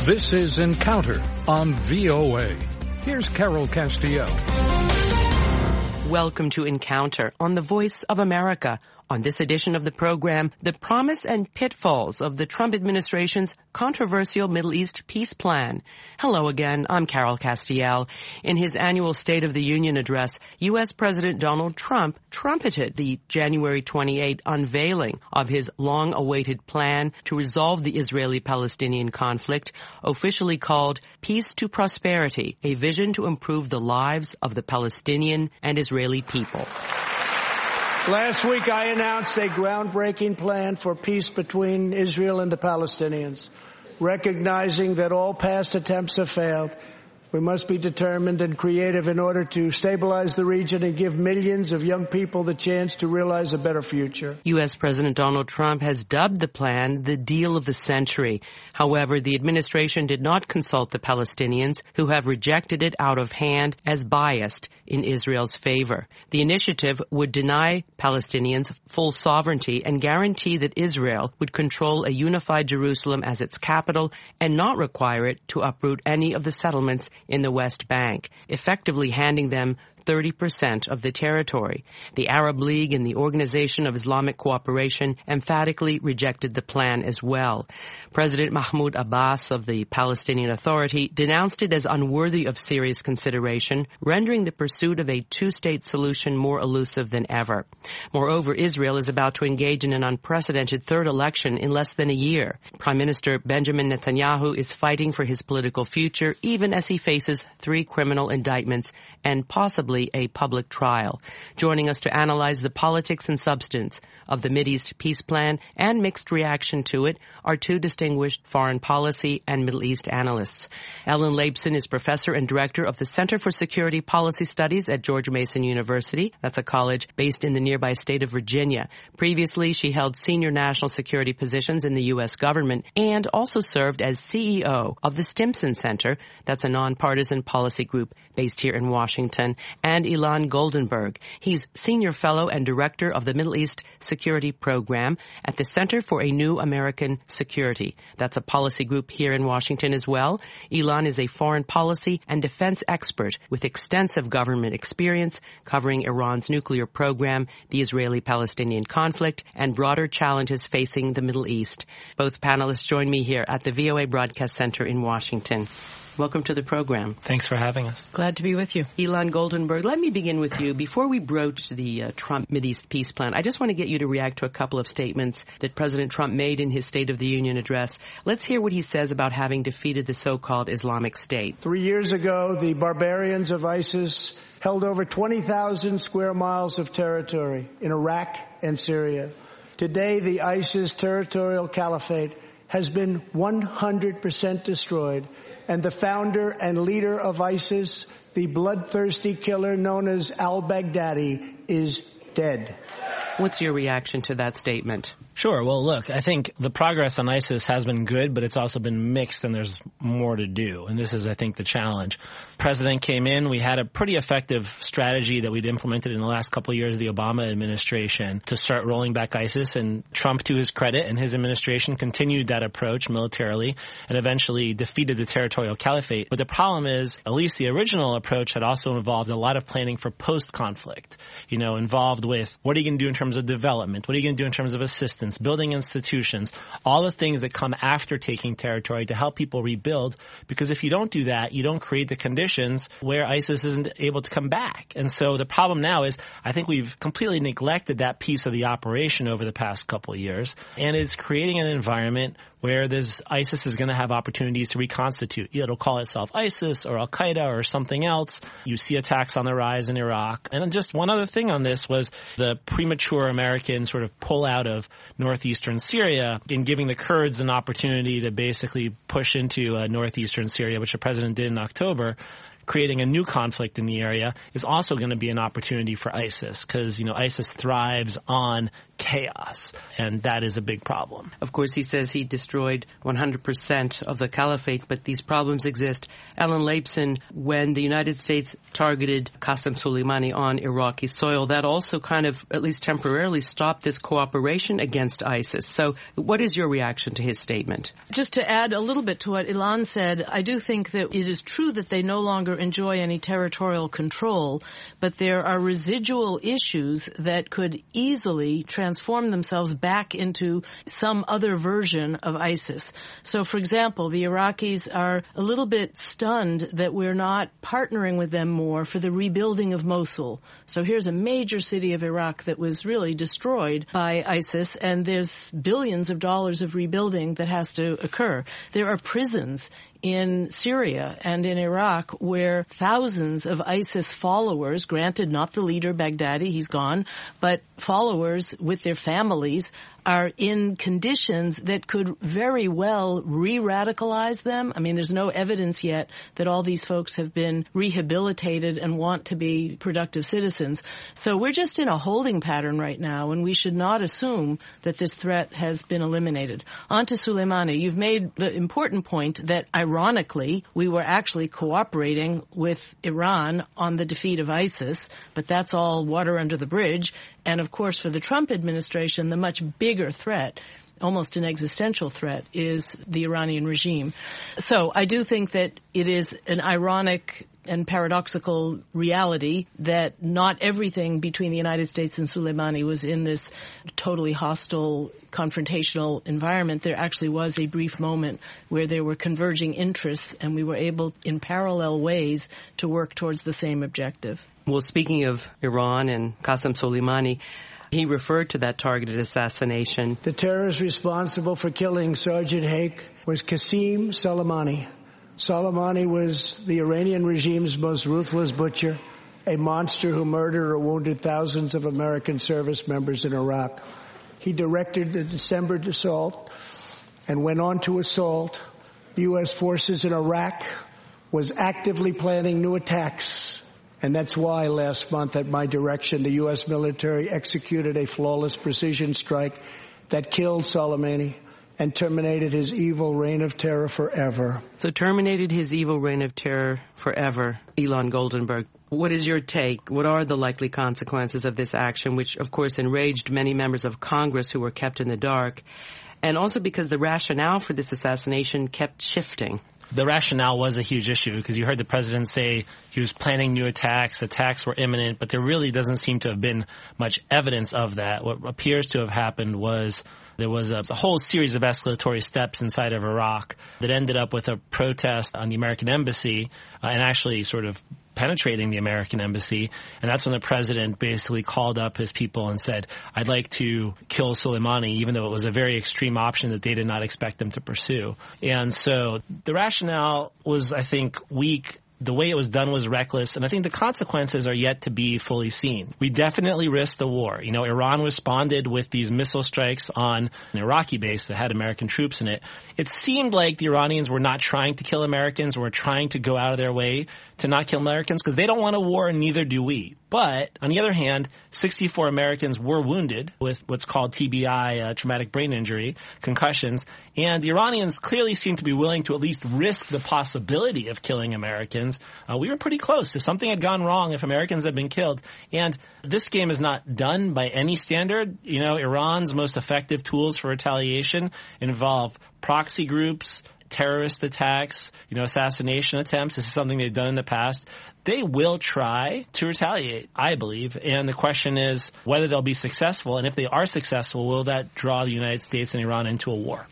This is Encounter on VOA. Here's Carol Castiel. Welcome to Encounter on the Voice of America. On this edition of the program, the promise and pitfalls of the Trump administration's controversial Middle East peace plan. Hello again, I'm Carol Castiel. In his annual State of the Union address, U.S. President Donald Trump trumpeted the January 28 unveiling of his long-awaited plan to resolve the Israeli-Palestinian conflict, officially called Peace to Prosperity, a vision to improve the lives of the Palestinian and Israeli people. Last week, I announced a groundbreaking plan for peace between Israel and the Palestinians. Recognizing that all past attempts have failed, we must be determined and creative in order to stabilize the region and give millions of young people the chance to realize a better future. U.S. President Donald Trump has dubbed the plan the deal of the century. However, the administration did not consult the Palestinians, who have rejected it out of hand as biased in Israel's favor. The initiative would deny Palestinians full sovereignty and guarantee that Israel would control a unified Jerusalem as its capital and not require it to uproot any of the settlements in the West Bank, effectively handing them 30% of the territory. The Arab League and the Organization of Islamic Cooperation emphatically rejected the plan as well. President Mahmoud Abbas of the Palestinian Authority denounced it as unworthy of serious consideration, rendering the pursuit of a two-state solution more elusive than ever. Moreover, Israel is about to engage in an unprecedented third election in less than a year. Prime Minister Benjamin Netanyahu is fighting for his political future, even as he faces 3 criminal indictments and possibly a public trial. Joining us to analyze the politics and substance of the Mideast peace plan and mixed reaction to it are 2 distinguished foreign policy and Middle East analysts. Ellen Laibson is professor and director of the Center for Security Policy Studies at George Mason University. That's a college based in the nearby state of Virginia. Previously, she held senior national security positions in the U.S. government and also served as CEO of the Stimson Center. That's a nonpartisan policy group based here in Washington. And Ilan Goldenberg. He's senior fellow and director of the Middle East Security Program at the Center for a New American Security. That's a policy group here in Washington as well. Ilan is a foreign policy and defense expert with extensive government experience covering Iran's nuclear program, the Israeli-Palestinian conflict, and broader challenges facing the Middle East. Both panelists join me here at the VOA Broadcast Center in Washington. Welcome to the program. Thanks for having us. Glad to be with you. Ilan Goldenberg, let me begin with you. Before we broach the Trump Mideast peace plan, I just want to get you to react to a couple of statements that President Trump made in his State of the Union address. Let's hear what he says about having defeated the so-called Islamic State. 3 years ago, the barbarians of ISIS held over 20,000 square miles of territory in Iraq and Syria. Today, the ISIS territorial caliphate has been 100% destroyed. And the founder and leader of ISIS, the bloodthirsty killer known as al-Baghdadi, is dead. What's your reaction to that statement? Sure. Well, look, I think the progress on ISIS has been good, but it's also been mixed and there's more to do. And this is, I think, the challenge. President came in. We had a pretty effective strategy that we'd implemented in the last couple of years of the Obama administration to start rolling back ISIS. And Trump, to his credit, and his administration continued that approach militarily and eventually defeated the territorial caliphate. But the problem is, at least the original approach had also involved a lot of planning for post-conflict, involved with what are you going to do in terms of development? What are you going to do in terms of assistance, building institutions, all the things that come after taking territory to help people rebuild? Because if you don't do that, you don't create the conditions where ISIS isn't able to come back. And so the problem now is I think we've completely neglected that piece of the operation over the past couple of years, and it's creating an environment where ISIS is going to have opportunities to reconstitute. It'll call itself ISIS or Al-Qaeda or something else. You see attacks on the rise in Iraq. And just one other thing on this was the premature American sort of pull out of northeastern Syria in giving the Kurds an opportunity to basically push into northeastern Syria, which the president did in October, creating a new conflict in the area is also going to be an opportunity for ISIS because, ISIS thrives on chaos, and that is a big problem. Of course, he says he destroyed 100% of the caliphate, but these problems exist. Ellen Leibson, when the United States targeted Qasem Soleimani on Iraqi soil, that also kind of, at least temporarily, stopped this cooperation against ISIS. So what is your reaction to his statement? Just to add a little bit to what Ilan said, I do think that it is true that they no longer enjoy any territorial control, but there are residual issues that could easily transform themselves back into some other version of ISIS. So, for example, the Iraqis are a little bit stunned that we're not partnering with them more for the rebuilding of Mosul. So here's a major city of Iraq that was really destroyed by ISIS, and there's billions of dollars of rebuilding that has to occur. There are prisons in Syria and in Iraq where thousands of ISIS followers, granted not the leader Baghdadi, he's gone, but followers with their families are in conditions that could very well re-radicalize them. I mean, there's no evidence yet that all these folks have been rehabilitated and want to be productive citizens. So we're just in a holding pattern right now, and we should not assume that this threat has been eliminated. On to Soleimani. You've made the important point that, ironically, we were actually cooperating with Iran on the defeat of ISIS, but that's all water under the bridge. And, of course, for the Trump administration, the much bigger threat, almost an existential threat, is the Iranian regime. So I do think that it is an ironic and paradoxical reality that not everything between the United States and Soleimani was in this totally hostile, confrontational environment. There actually was a brief moment where there were converging interests, and we were able, in parallel ways, to work towards the same objective. Well, speaking of Iran and Qasem Soleimani, he referred to that targeted assassination. The terrorist responsible for killing Sergeant Haque was Qasem Soleimani. Soleimani was the Iranian regime's most ruthless butcher, a monster who murdered or wounded thousands of American service members in Iraq. He directed the December assault and went on to assault U.S. forces in Iraq, was actively planning new attacks. And that's why last month, at my direction, the U.S. military executed a flawless precision strike that killed Soleimani and terminated his evil reign of terror forever. So terminated his evil reign of terror forever. Ilan Goldenberg, what is your take? What are the likely consequences of this action, which, of course, enraged many members of Congress who were kept in the dark, and also because the rationale for this assassination kept shifting? The rationale was a huge issue because you heard the president say he was planning new attacks were imminent, but there really doesn't seem to have been much evidence of that. What appears to have happened was there was a whole series of escalatory steps inside of Iraq that ended up with a protest on the American embassy and actually sort of penetrating the American embassy. And that's when the president basically called up his people and said, I'd like to kill Soleimani, even though it was a very extreme option that they did not expect them to pursue. And so the rationale was, I think, weak. The way it was done was reckless, and I think the consequences are yet to be fully seen. We definitely risked the war. Iran responded with these missile strikes on an Iraqi base that had American troops in it. It seemed like the Iranians were not trying to kill Americans, were trying to go out of their way to not kill Americans because they don't want a war, and neither do we. But, on the other hand, 64 Americans were wounded with what's called TBI, traumatic brain injury, concussions, and the Iranians clearly seem to be willing to at least risk the possibility of killing Americans. We were pretty close. If something had gone wrong, if Americans had been killed, and this game is not done by any standard. Iran's most effective tools for retaliation involve proxy groups, terrorist attacks, assassination attempts. This is something they've done in the past. They will try to retaliate, I believe. And the question is whether they'll be successful. And if they are successful, will that draw the United States and Iran into a war?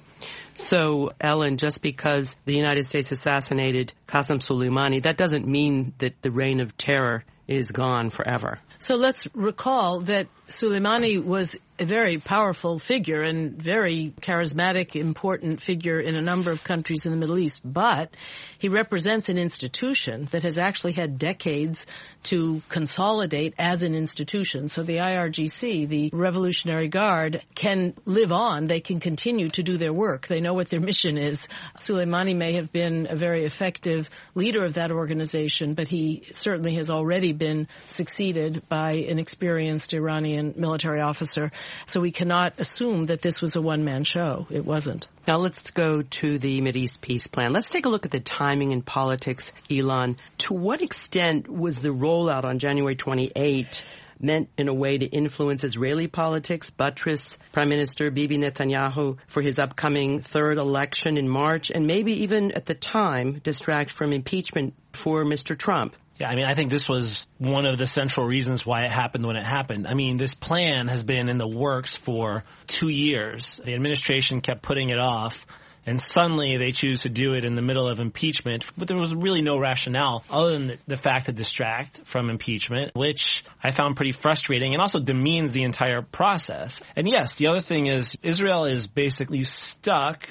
So, Ellen, just because the United States assassinated Qasem Soleimani, that doesn't mean that the reign of terror is gone forever. So let's recall that Soleimani was a very powerful figure and very charismatic, important figure in a number of countries in the Middle East. But he represents an institution that has actually had decades to consolidate as an institution. So the IRGC, the Revolutionary Guard, can live on. They can continue to do their work. They know what their mission is. Soleimani may have been a very effective leader of that organization, but he certainly has already been succeeded by an experienced Iranian military officer. So we cannot assume that this was a one-man show. It wasn't. Now let's go to the Mideast peace plan. Let's take a look at the timing in politics, Ilan. To what extent was the rollout on January 28 meant in a way to influence Israeli politics, buttress Prime Minister Bibi Netanyahu for his upcoming third election in March, and maybe even at the time distract from impeachment for Mr. Trump? Yeah, I mean, I think this was one of the central reasons why it happened when it happened. I mean, this plan has been in the works for 2 years. The administration kept putting it off, and suddenly they choose to do it in the middle of impeachment. But there was really no rationale other than the fact to distract from impeachment, which I found pretty frustrating and also demeans the entire process. And yes, the other thing is Israel is basically stuck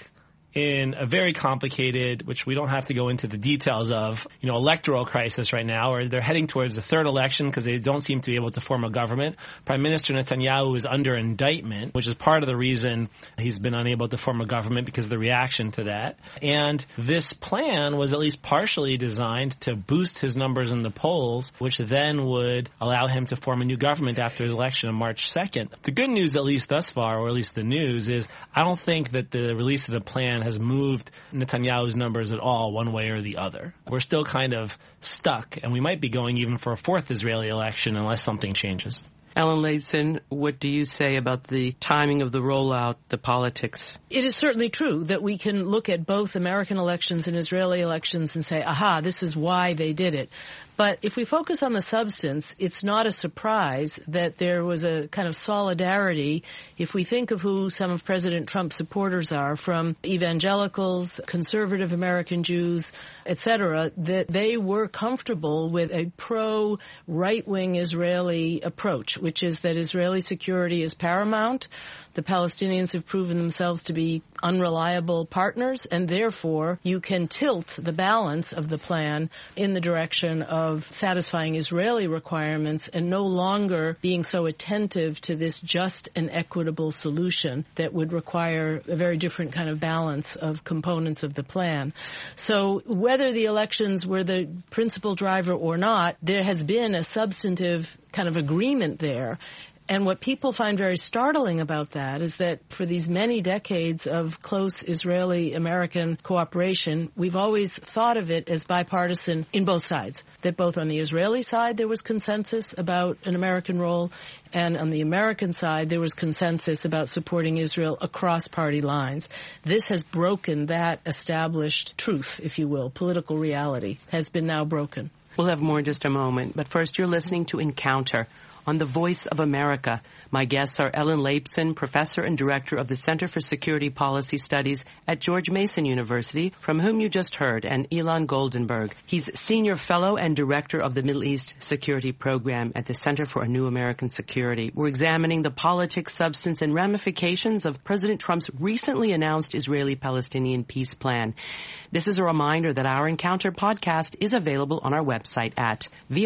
in a very complicated, which we don't have to go into the details of, electoral crisis right now, where they're heading towards the third election because they don't seem to be able to form a government. Prime Minister Netanyahu is under indictment, which is part of the reason he's been unable to form a government because of the reaction to that. And this plan was at least partially designed to boost his numbers in the polls, which then would allow him to form a new government after the election on March 2nd. The good news, at least thus far, or at least the news, is I don't think that the release of the plan has moved Netanyahu's numbers at all one way or the other. We're still kind of stuck, and we might be going even for a fourth Israeli election unless something changes. Ellen Leibson, what do you say about the timing of the rollout, the politics? It is certainly true that we can look at both American elections and Israeli elections and say, aha, this is why they did it. But if we focus on the substance, it's not a surprise that there was a kind of solidarity. If we think of who some of President Trump's supporters are, from evangelicals, conservative American Jews, etc., that they were comfortable with a pro-right-wing Israeli approach, which is that Israeli security is paramount. The Palestinians have proven themselves to be unreliable partners, and therefore you can tilt the balance of the plan in the direction of satisfying Israeli requirements and no longer being so attentive to this just and equitable solution that would require a very different kind of balance of components of the plan. So whether the elections were the principal driver or not, there has been a substantive kind of agreement there. And what people find very startling about that is that for these many decades of close Israeli-American cooperation, we've always thought of it as bipartisan in both sides. That both on the Israeli side there was consensus about an American role, and on the American side there was consensus about supporting Israel across party lines. This has broken that established truth, if you will. Political reality has been now broken. We'll have more in just a moment, but first you're listening to Encounter on the Voice of America. My guests are Ellen Leibson, Professor and Director of the Center for Security Policy Studies at George Mason University, from whom you just heard, and Ilan Goldenberg. He's Senior Fellow and Director of the Middle East Security Program at the Center for a New American Security. We're examining the politics, substance, and ramifications of President Trump's recently announced Israeli-Palestinian peace plan. This is a reminder that our Encounter podcast is available on our website at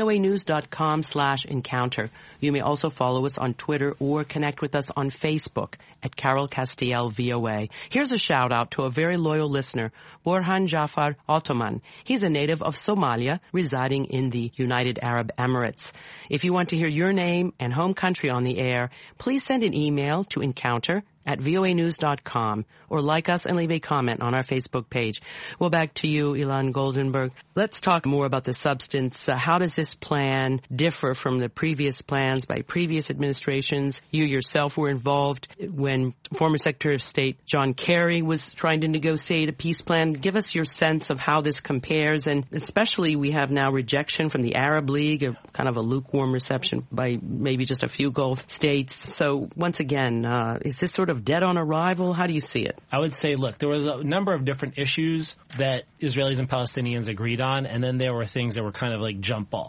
voanews.com/encounter. You may also follow us on Twitter or connect with us on Facebook at Carol Castiel VOA. Here's a shout out to a very loyal listener, Borhan Jafar Ottoman. He's a native of Somalia, residing in the United Arab Emirates. If you want to hear your name and home country on the air, please send an email to encounter@voanews.com or like us and leave a comment on our Facebook page. Well, back to you, Ilan Goldenberg. Let's talk more about the substance. How does this plan differ from the previous plans by previous administrations? You yourself were involved when former Secretary of State John Kerry was trying to negotiate a peace plan. Give us your sense of how this compares, and especially we have now rejection from the Arab League, a kind of a lukewarm reception by maybe just a few Gulf states. So once again, is this sort of dead on arrival? How do you see it? I would say, look, there was a number of different issues that Israelis and Palestinians agreed on, and then there were things that were kind of like jump balls.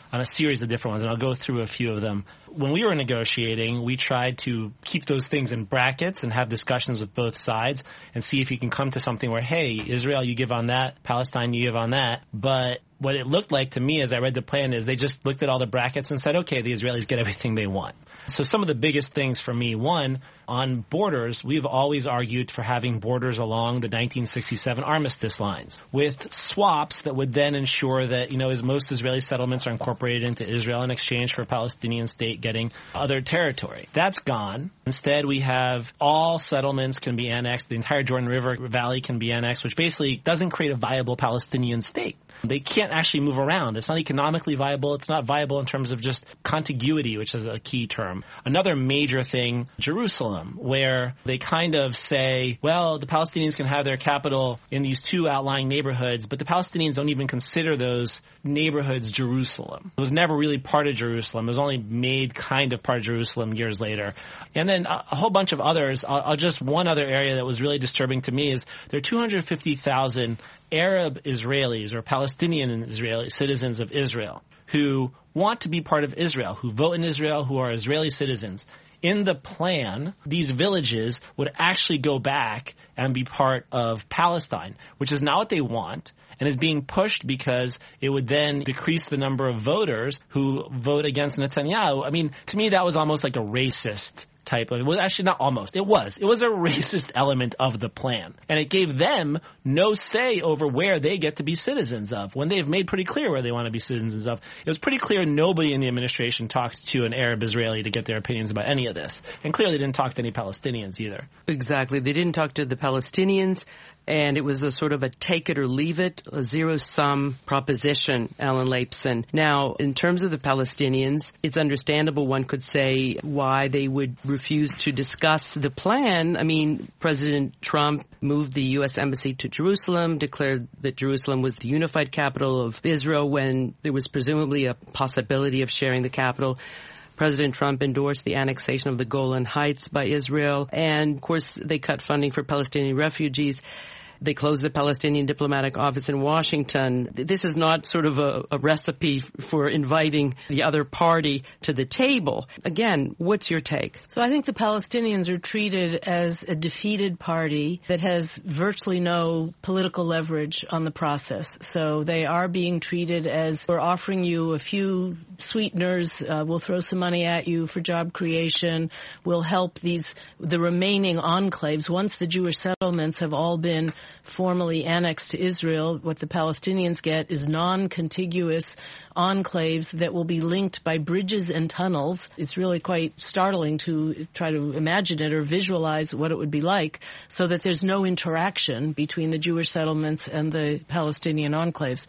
on a series of different ones, and I'll go through a few of them. When we were negotiating, we tried to keep those things in brackets and have discussions with both sides and see if you can come to something where, hey, Israel, you give on that, Palestine, you give on that. But what it looked like to me as I read the plan is they just looked at all the brackets and said, okay, the Israelis get everything they want. So some of the biggest things for me, one, on borders, we've always argued for having borders along the 1967 armistice lines with swaps that would then ensure that, as most Israeli settlements are incorporated into Israel in exchange for a Palestinian state getting other territory. That's gone. Instead, we have all settlements can be annexed. The entire Jordan River Valley can be annexed, which basically doesn't create a viable Palestinian state. They can't actually move around. It's not economically viable. It's not viable in terms of just contiguity, which is a key term. Another major thing, Jerusalem, where they kind of say, well, the Palestinians can have their capital in these two outlying neighborhoods, but the Palestinians don't even consider those neighborhoods Jerusalem. It was never really part of Jerusalem. It was only made kind of part of Jerusalem years later. And then a whole bunch of others. One other area that was really disturbing to me is there are 250,000 Arab Israelis or Palestinian Israeli citizens of Israel who want to be part of Israel, who vote in Israel, who are Israeli citizens. In the plan, these villages would actually go back and be part of Palestine, which is not what they want and is being pushed because it would then decrease the number of voters who vote against Netanyahu. I mean, to me, that was almost like a racist type of, well, actually not almost. It was a racist element of the plan. And it gave them no say over where they get to be citizens of when they've made pretty clear where they want to be citizens of. It was pretty clear nobody in the administration talked to an Arab Israeli to get their opinions about any of this. And clearly didn't talk to any Palestinians either. Exactly. They didn't talk to the Palestinians. And it was a sort of a take it or leave it, a zero-sum proposition, Alan Lapson. Now, in terms of the Palestinians, it's understandable one could say why they would refuse to discuss the plan. I mean, President Trump moved the U.S. Embassy to Jerusalem, declared that Jerusalem was the unified capital of Israel when there was presumably a possibility of sharing the capital. President Trump endorsed the annexation of the Golan Heights by Israel. And, of course, they cut funding for Palestinian refugees. They closed the Palestinian diplomatic office in Washington. This is not sort of a recipe for inviting the other party to the table. Again, what's your take? So I think the Palestinians are treated as a defeated party that has virtually no political leverage on the process. So they are being treated as, we're offering you a few sweeteners, we'll throw some money at you for job creation, we'll help the remaining enclaves. Once the Jewish settlements have all been formally annexed to Israel, what the Palestinians get is non-contiguous enclaves that will be linked by bridges and tunnels. It's really quite startling to try to imagine it or visualize what it would be like, so that there's no interaction between the Jewish settlements and the Palestinian enclaves.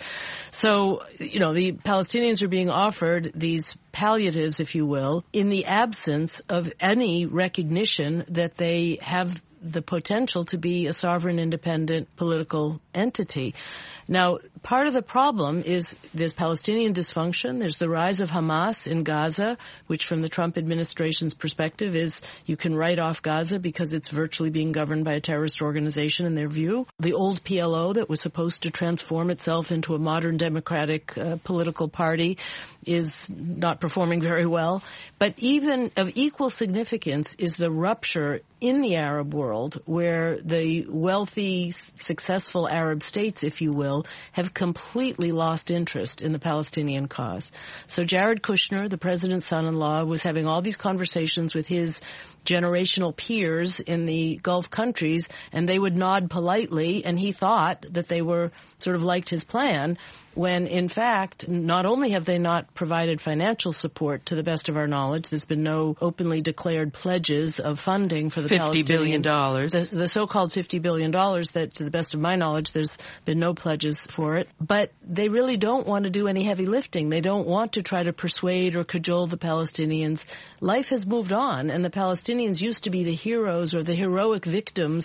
So, the Palestinians are being offered these palliatives, if you will, in the absence of any recognition that they have the potential to be a sovereign, independent political entity. Now, part of the problem is there's Palestinian dysfunction. There's the rise of Hamas in Gaza, which from the Trump administration's perspective is you can write off Gaza because it's virtually being governed by a terrorist organization in their view. The old PLO that was supposed to transform itself into a modern democratic political party is not performing very well. But even of equal significance is the rupture in the Arab world where the wealthy, successful Arab states, if you will, have completely lost interest in the Palestinian cause. So Jared Kushner, the president's son-in-law, was having all these conversations with his generational peers in the Gulf countries, and they would nod politely, and he thought that they were sort of liked his plan, when in fact, not only have they not provided financial support to the best of our knowledge, there's been no openly declared pledges of funding for the $50 billion. The so-called $50 billion that, to the best of my knowledge, there's been no pledges for it. But they really don't want to do any heavy lifting. They don't want to try to persuade or cajole the Palestinians. Life has moved on, and the Palestinians used to be the heroes or the heroic victims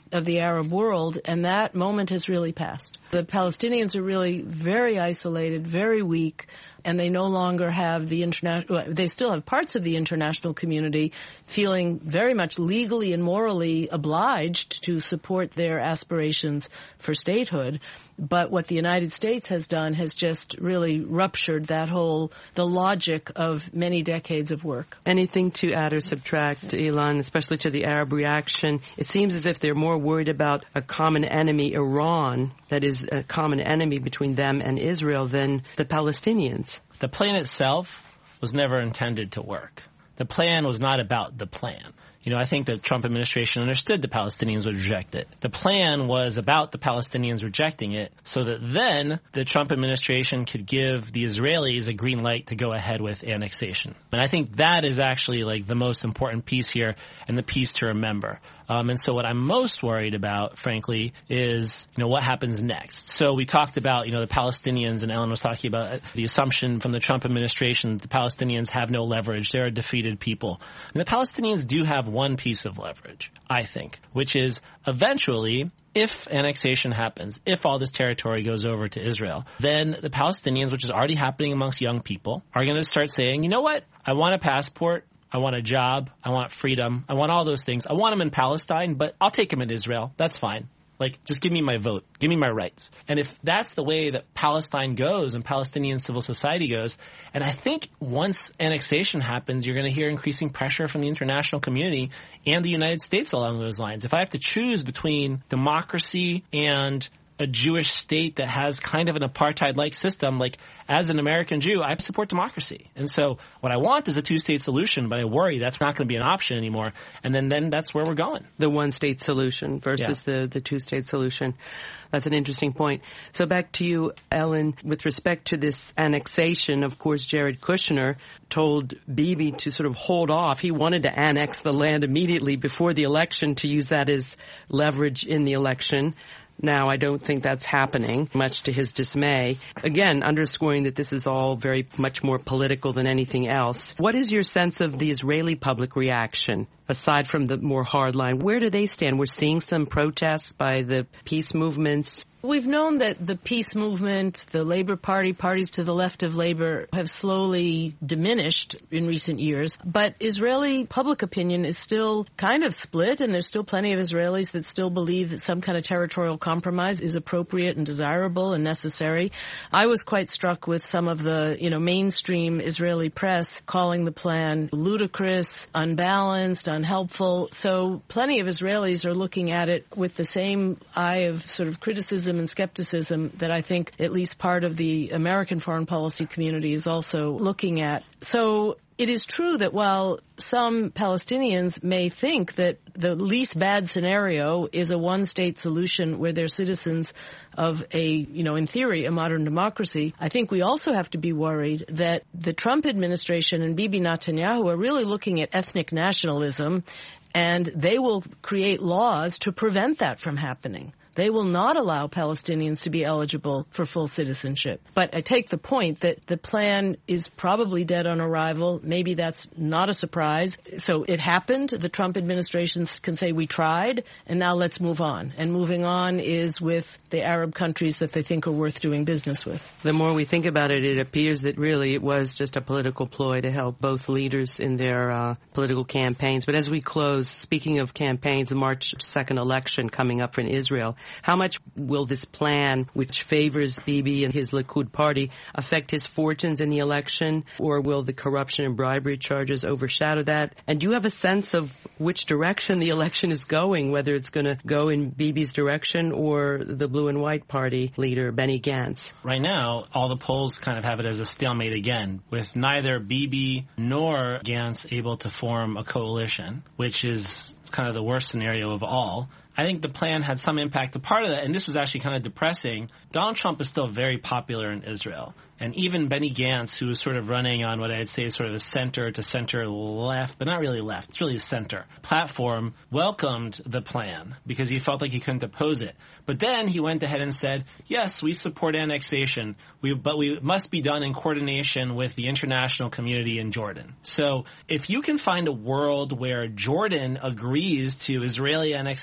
of the Arab world, and that moment has really passed. The Palestinians are really very isolated, very weak, and they no longer have the they still have parts of the international community feeling very much legally and morally obliged to support their aspirations for statehood. But what the United States has done has just really ruptured the logic of many decades of work. Anything to add or subtract, Ilan, especially to the Arab reaction? It seems as if they're more worried about a common enemy, Iran, that is a common enemy between them and Israel, than the Palestinians. The plan itself was never intended to work. The plan was not about the plan. I think the Trump administration understood the Palestinians would reject it. The plan was about the Palestinians rejecting it so that then the Trump administration could give the Israelis a green light to go ahead with annexation. And I think that is actually like the most important piece here and the piece to remember. And so what I'm most worried about, frankly, is, what happens next. So we talked about, the Palestinians, and Ellen was talking about the assumption from the Trump administration that the Palestinians have no leverage. They're a defeated people. And the Palestinians do have one piece of leverage, I think, which is eventually, if annexation happens, if all this territory goes over to Israel, then the Palestinians, which is already happening amongst young people, are going to start saying, you know what, I want a passport. I want a job. I want freedom. I want all those things. I want them in Palestine, but I'll take them in Israel. That's fine. Just give me my vote. Give me my rights. And if that's the way that Palestine goes and Palestinian civil society goes, and I think once annexation happens, you're going to hear increasing pressure from the international community and the United States along those lines. If I have to choose between democracy and a Jewish state that has kind of an apartheid-like system, as an American Jew, I support democracy. And so what I want is a two-state solution, but I worry that's not going to be an option anymore. And then that's where we're going. The one-state solution versus the two-state solution. That's an interesting point. So back to you, Ellen, with respect to this annexation, of course, Jared Kushner told Bibi to sort of hold off. He wanted to annex the land immediately before the election to use that as leverage in the election. Now, I don't think that's happening, much to his dismay. Again, underscoring that this is all very much more political than anything else. What is your sense of the Israeli public reaction, aside from the more hardline? Where do they stand? We're seeing some protests by the peace movements. We've known that the peace movement, the Labor Party, parties to the left of Labor have slowly diminished in recent years. But Israeli public opinion is still kind of split, and there's still plenty of Israelis that still believe that some kind of territorial compromise is appropriate and desirable and necessary. I was quite struck with some of the, mainstream Israeli press calling the plan ludicrous, unbalanced, unhelpful. So plenty of Israelis are looking at it with the same eye of sort of criticism and skepticism that I think at least part of the American foreign policy community is also looking at. So it is true that while some Palestinians may think that the least bad scenario is a one-state solution where they're citizens of in theory, a modern democracy, I think we also have to be worried that the Trump administration and Bibi Netanyahu are really looking at ethnic nationalism, and they will create laws to prevent that from happening. They will not allow Palestinians to be eligible for full citizenship. But I take the point that the plan is probably dead on arrival. Maybe that's not a surprise. So it happened. The Trump administration can say we tried, and now let's move on. And moving on is with the Arab countries that they think are worth doing business with. The more we think about it, it appears that really it was just a political ploy to help both leaders in their political campaigns. But as we close, speaking of campaigns, the March 2nd election coming up in Israel, how much will this plan, which favors Bibi and his Likud party, affect his fortunes in the election, or will the corruption and bribery charges overshadow that? And do you have a sense of which direction the election is going, whether it's going to go in Bibi's direction or the Blue and White Party leader, Benny Gantz? Right now, all the polls kind of have it as a stalemate again, with neither Bibi nor Gantz able to form a coalition, which is kind of the worst scenario of all. I think the plan had some impact. A part of that, and this was actually kind of depressing, Donald Trump is still very popular in Israel. And even Benny Gantz, who is sort of running on what I'd say is sort of a center to center left, but not really left, it's really a center platform, welcomed the plan because he felt like he couldn't oppose it. But then he went ahead and said, yes, we support annexation, but we must be done in coordination with the international community in Jordan. So if you can find a world where Jordan agrees to Israeli annexation of the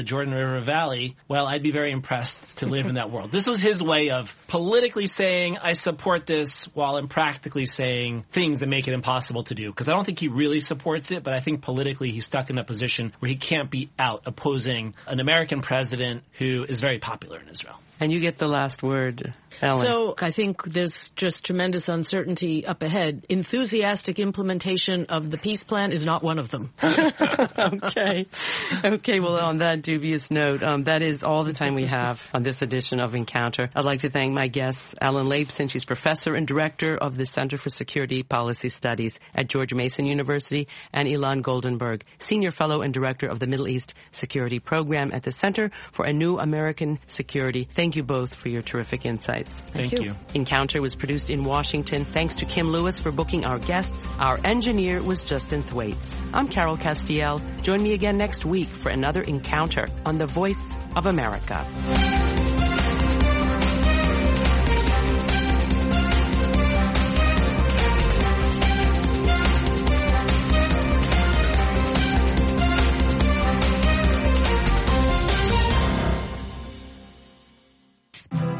the Jordan River Valley, well, I'd be very impressed to live in that world. This was his way of politically saying, I support this, while I'm practically saying things that make it impossible to do. Because I don't think he really supports it, but I think politically he's stuck in a position where he can't be out opposing an American president who is very popular in Israel. And you get the last word, Ellen. So I think there's just tremendous uncertainty up ahead. Enthusiastic implementation of the peace plan is not one of them. Okay. Well, on that dubious note, that is all the time we have on this edition of Encounter. I'd like to thank my guests, Ellen Leibson. She's professor and director of the Center for Security Policy Studies at George Mason University, and Ilan Goldenberg, senior fellow and director of the Middle East Security Program at the Center for a New American Security. Thank you both for your terrific insights. Thank you. Encounter was produced in Washington. Thanks to Kim Lewis for booking our guests. Our engineer was Justin Thwaites. I'm Carol Castiel. Join me again next week for another Encounter on the Voice of America.